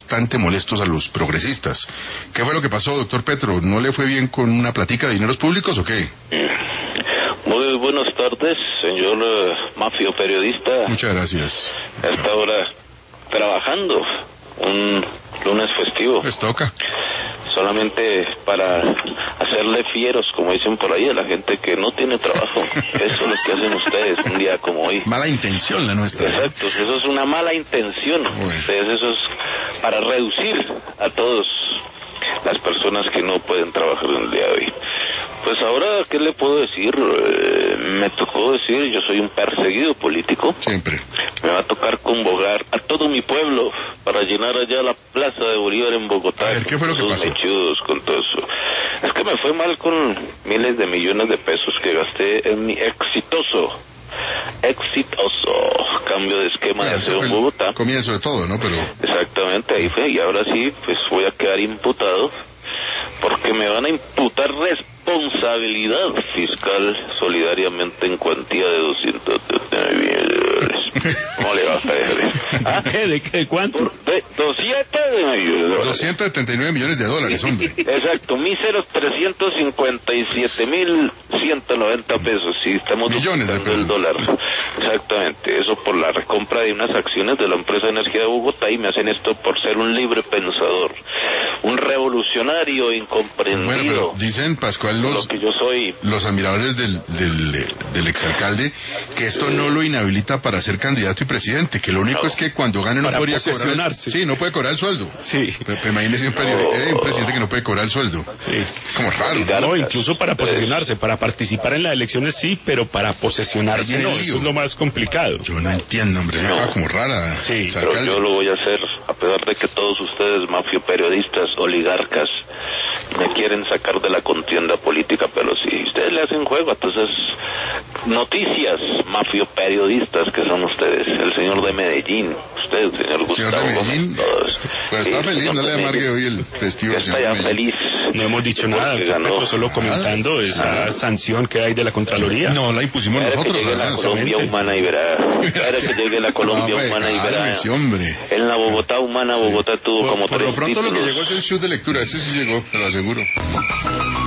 bastante molestos a los progresistas. ¿Qué fue lo que pasó, doctor Petro? ¿No le fue bien con una platica de dineros públicos o qué? Muy buenas tardes, señor Mafio periodista. Muchas gracias. A esta hora trabajando, un lunes festivo. Pues toca. Solamente para hacerle fieros, como dicen por ahí, a la gente que no tiene trabajo. Eso es lo que hacen ustedes un día como hoy. Mala intención la nuestra. Exacto, eso es una mala intención. Ustedes, eso es para reducir a todos las personas que no pueden trabajar el día de hoy. Pues ahora, ¿qué le puedo decir? Me tocó decir, yo soy un perseguido político. Siempre. Me va a tocar convocar a todo mi pueblo para llenar allá la Plaza de Bolívar en Bogotá. A ver, ¿qué fue lo que pasó? Mechudos, con todo eso. Es que me fue mal con miles de millones de pesos que gasté en mi exitoso cambio de esquema de aseo en Bogotá. Comienzo de todo, ¿no? Pero exactamente, ahí fue, y ahora sí, pues voy a quedar imputado, porque me van a imputar responsabilidad fiscal solidariamente en cuantía de 200 millones de dólares. ¿Cómo le va a usted? ¿Ah? ¿De cuánto? De 200 millones de dólares. 279 millones de dólares, hombre. Exacto, míseros 357.190 pesos. Sí, estamos millones de pesos. El dólar. Exactamente, eso por la recompra de unas acciones de la empresa de energía de Bogotá, y me hacen esto por ser un libre pensador, un revolucionario incomprendido. Bueno, pero dicen, Pascual, lo que yo soy, los admiradores del exalcalde, que esto no lo inhabilita para ser candidato y presidente, que lo único es que cuando gane no podría cobrar. Sí, no puede cobrar el sueldo. Sí. Imagínese un presidente que no puede cobrar el sueldo. Sí. Como raro, ¿no? No, incluso para posesionarse, para participar en las elecciones sí, pero para posesionarse no, eso es lo más complicado. Yo no entiendo, hombre, como rara. Sí, pero yo lo voy a hacer, a pesar de que todos ustedes, mafio periodistas, oligarcas, me quieren sacar de la contienda política, pero si ustedes le hacen juego, entonces noticias, mafio periodistas que son ustedes, el señor de Medellín, usted, señor Gustavo. Señor de Medellín, pues está feliz, no le amargue hoy el festivo. Está ya feliz. No hemos dicho nada, pero solo comentando esa sanción que hay de la Contraloría. No, la impusimos nosotros. Que llegue la Colombia humana y verá. Espera que llegue la Colombia humana y verá. En la Bogotá humana, Bogotá tuvo como por lo pronto lo que llegó es el show de lectura, ese sí llegó, te lo aseguro.